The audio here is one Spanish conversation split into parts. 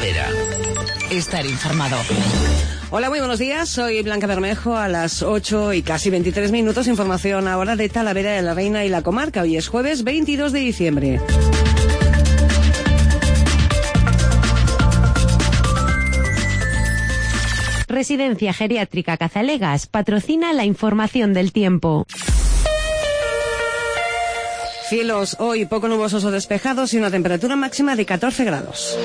Talavera. Estar informado. Hola, muy buenos días. Soy Blanca Bermejo. A las 8 y casi 23 minutos. Información ahora de Talavera de la Reina y la comarca. Hoy es jueves 22 de diciembre. Residencia Geriátrica Cazalegas patrocina la información del tiempo. Cielos hoy poco nubosos o despejados y una temperatura máxima de 14 grados.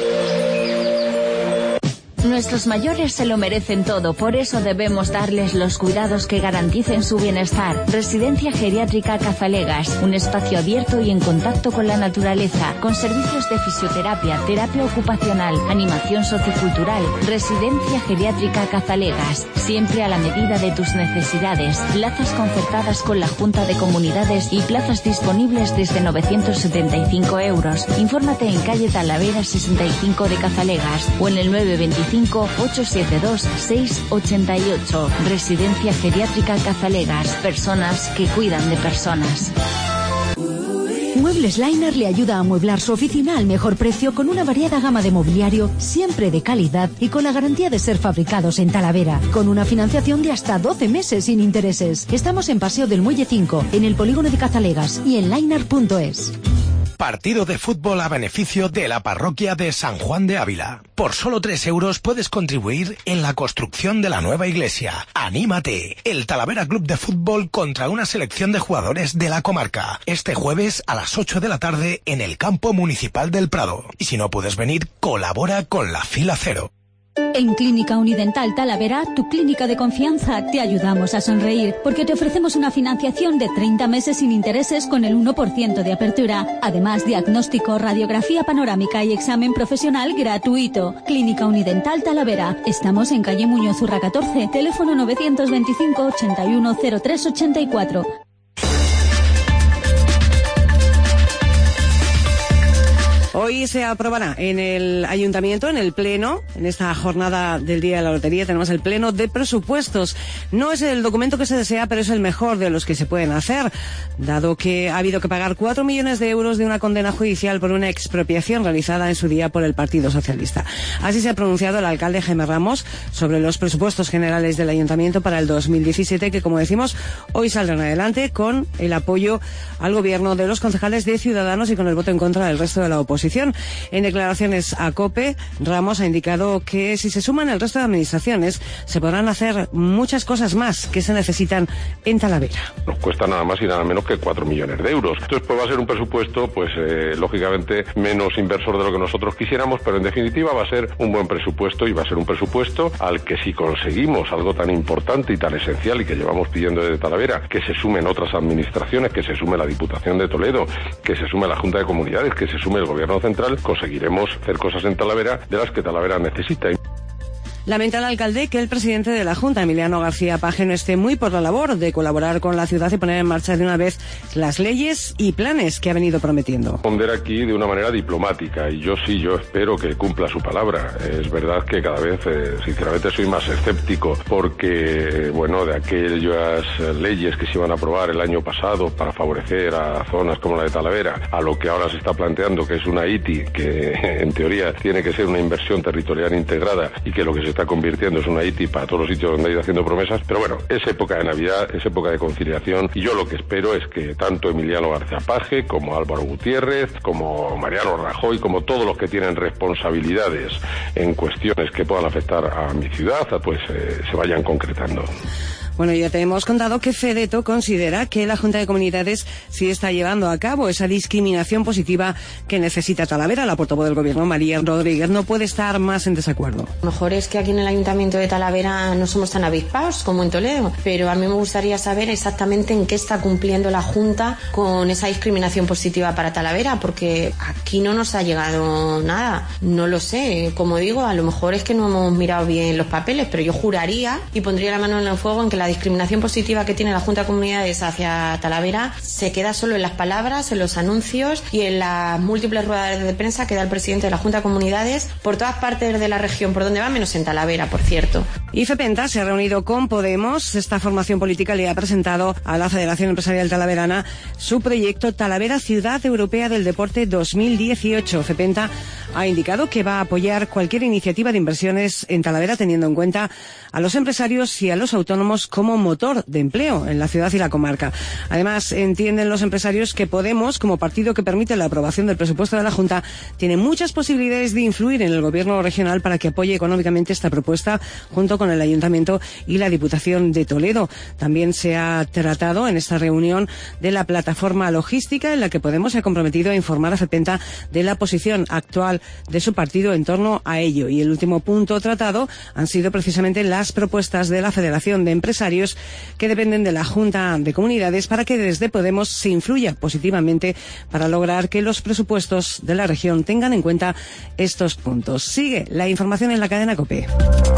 Nuestros mayores se lo merecen todo, por eso debemos darles los cuidados que garanticen su bienestar. Residencia Geriátrica Cazalegas, un espacio abierto y en contacto con la naturaleza, con servicios de fisioterapia, terapia ocupacional, animación sociocultural. Residencia Geriátrica Cazalegas, siempre a la medida de tus necesidades. Plazas concertadas con la Junta de Comunidades y plazas disponibles desde 975 euros. Infórmate en calle Talavera 65 de Cazalegas o en el 925-872-688. Residencia Geriátrica Cazalegas. Personas que cuidan de personas. Muebles Liner le ayuda a amueblar su oficina al mejor precio con una variada gama de mobiliario, siempre de calidad y con la garantía de ser fabricados en Talavera, con una financiación de hasta 12 meses sin intereses. Estamos en Paseo del Muelle 5, en el Polígono de Cazalegas y en liner.es. Partido de fútbol a beneficio de la parroquia de San Juan de Ávila. Por solo 3 euros puedes contribuir en la construcción de la nueva iglesia. ¡Anímate! El Talavera Club de Fútbol contra una selección de jugadores de la comarca. Este jueves a las 8 de la tarde en el campo municipal del Prado. Y si no puedes venir, colabora con la Fila Cero. En Clínica Unidental Talavera, tu clínica de confianza, te ayudamos a sonreír porque te ofrecemos una financiación de 30 meses sin intereses con el 1% de apertura. Además, diagnóstico, radiografía panorámica y examen profesional gratuito. Clínica Unidental Talavera. Estamos en calle Muñoz Urra 14, teléfono 925 81 03 84. Hoy se aprobará en el Ayuntamiento, en el Pleno, en esta jornada del Día de la Lotería, tenemos el Pleno de Presupuestos. No es el documento que se desea, pero es el mejor de los que se pueden hacer, dado que ha habido que pagar 4 millones de euros de una condena judicial por una expropiación realizada en su día por el Partido Socialista. Así se ha pronunciado el alcalde Jaime Ramos sobre los presupuestos generales del Ayuntamiento para el 2017, que, como decimos, hoy saldrán adelante con el apoyo al gobierno de los concejales de Ciudadanos y con el voto en contra del resto de la oposición. En declaraciones a COPE, Ramos ha indicado que si se suman el resto de administraciones, se podrán hacer muchas cosas más que se necesitan en Talavera. Nos cuesta nada más y nada menos que 4 millones de euros. Entonces, pues va a ser un presupuesto, pues lógicamente menos inversor de lo que nosotros quisiéramos, pero en definitiva va a ser un buen presupuesto y va a ser un presupuesto al que si conseguimos algo tan importante y tan esencial y que llevamos pidiendo desde Talavera, que se sumen otras administraciones, que se sume la Diputación de Toledo, que se sume la Junta de Comunidades, que se sume el Gobierno Central, conseguiremos hacer cosas en Talavera de las que Talavera necesita. Lamenta el alcalde que el presidente de la Junta, Emiliano García Paje, no esté muy por la labor de colaborar con la ciudad y poner en marcha de una vez las leyes y planes que ha venido prometiendo. Responder aquí de una manera diplomática y yo espero que cumpla su palabra. Es verdad que cada vez, sinceramente, soy más escéptico porque, bueno, de aquellas leyes que se iban a aprobar el año pasado para favorecer a zonas como la de Talavera, a lo que ahora se está planteando que es una ITI, que en teoría tiene que ser una inversión territorial integrada y que lo que se está convirtiendo es una ITI para todos los sitios donde ha ido haciendo promesas, pero bueno, es época de Navidad, es época de conciliación y yo lo que espero es que tanto Emiliano García Paje como Álvaro Gutiérrez, como Mariano Rajoy, como todos los que tienen responsabilidades en cuestiones que puedan afectar a mi ciudad, pues se vayan concretando. Bueno, ya te hemos contado que Fedeto considera que la Junta de Comunidades sí está llevando a cabo esa discriminación positiva que necesita Talavera. La portavoz del Gobierno, María Rodríguez, no puede estar más en desacuerdo. A lo mejor es que aquí en el Ayuntamiento de Talavera no somos tan avispados como en Toledo, pero a mí me gustaría saber exactamente en qué está cumpliendo la Junta con esa discriminación positiva para Talavera, porque aquí no nos ha llegado nada. No lo sé, como digo, a lo mejor es que no hemos mirado bien los papeles, pero yo juraría y pondría la mano en el fuego en que la discriminación positiva que tiene la Junta de Comunidades hacia Talavera se queda solo en las palabras, en los anuncios y en las múltiples ruedas de prensa que da el presidente de la Junta de Comunidades por todas partes de la región, por donde va, menos en Talavera, por cierto. Y FEPENTA se ha reunido con Podemos. Esta formación política le ha presentado a la Federación Empresarial Talaverana su proyecto Talavera Ciudad Europea del Deporte 2018. FEPENTA ha indicado que va a apoyar cualquier iniciativa de inversiones en Talavera teniendo en cuenta a los empresarios y a los autónomos como motor de empleo en la ciudad y la comarca. Además, entienden los empresarios que Podemos, como partido que permite la aprobación del presupuesto de la Junta, tiene muchas posibilidades de influir en el gobierno regional para que apoye económicamente esta propuesta junto con el Ayuntamiento y la Diputación de Toledo. También se ha tratado en esta reunión de la plataforma logística en la que Podemos se ha comprometido a informar a FEPENTA de la posición actual de su partido en torno a ello. Y el último punto tratado han sido precisamente las propuestas de la Federación de Empresarios que dependen de la Junta de Comunidades para que desde Podemos se influya positivamente para lograr que los presupuestos de la región tengan en cuenta estos puntos. Sigue la información en la cadena COPE.